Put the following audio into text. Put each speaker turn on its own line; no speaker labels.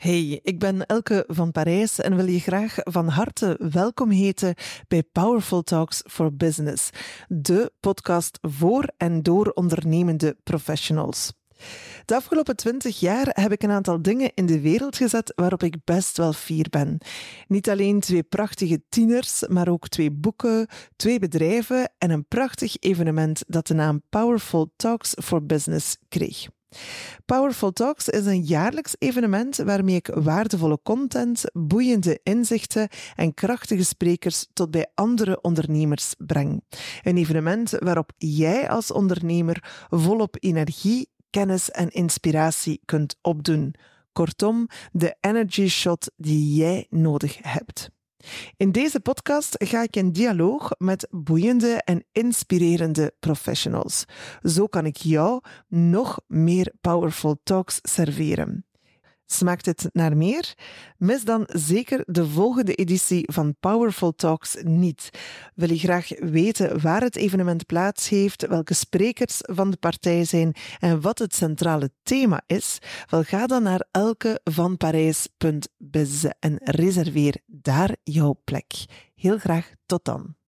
Hey, ik ben Elke van Parijs en wil je graag van harte welkom heten bij Powerful Talks for Business, de podcast voor en door ondernemende professionals. De afgelopen 20 jaar heb ik een aantal dingen in de wereld gezet waarop ik best wel fier ben. Niet alleen 2 prachtige tieners, maar ook 2 boeken, 2 bedrijven en een prachtig evenement dat de naam Powerful Talks for Business kreeg. Powerful Talks is een jaarlijks evenement waarmee ik waardevolle content, boeiende inzichten en krachtige sprekers tot bij andere ondernemers breng. Een evenement waarop jij als ondernemer volop energie, kennis en inspiratie kunt opdoen. Kortom, de energy shot die jij nodig hebt. In deze podcast ga ik in dialoog met boeiende en inspirerende professionals. Zo kan ik jou nog meer Powerful Talks serveren. Smaakt het naar meer? Mis dan zeker de volgende editie van Powerful Talks niet. Wil je graag weten waar het evenement plaats heeft, welke sprekers van de partij zijn en wat het centrale thema is? Wel, ga dan naar elkevanparijs.biz en reserveer daar jouw plek. Heel graag tot dan.